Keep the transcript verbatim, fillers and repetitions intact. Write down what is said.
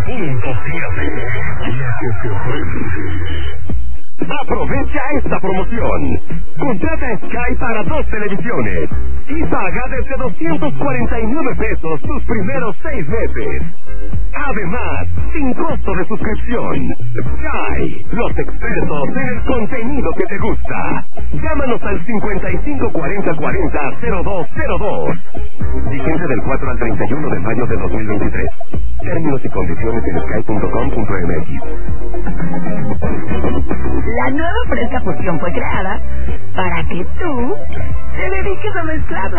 punto siete. ¿Quieres que ofrece? Aprovecha esta promoción. Contrata Sky para dos televisiones y paga desde doscientos cuarenta y nueve pesos tus primeros seis meses. Además, sin costo de suscripción. Sky, los expertos en el contenido que te gusta. Llámanos al cincuenta y cinco cuarenta cuarenta cero dos cero dos. Vigencia del cuatro al treinta y uno de mayo de dos mil veintitrés. Términos y condiciones en sky punto com punto m x. La nueva fresca fusión fue creada para que tú te dediques a mezclarla.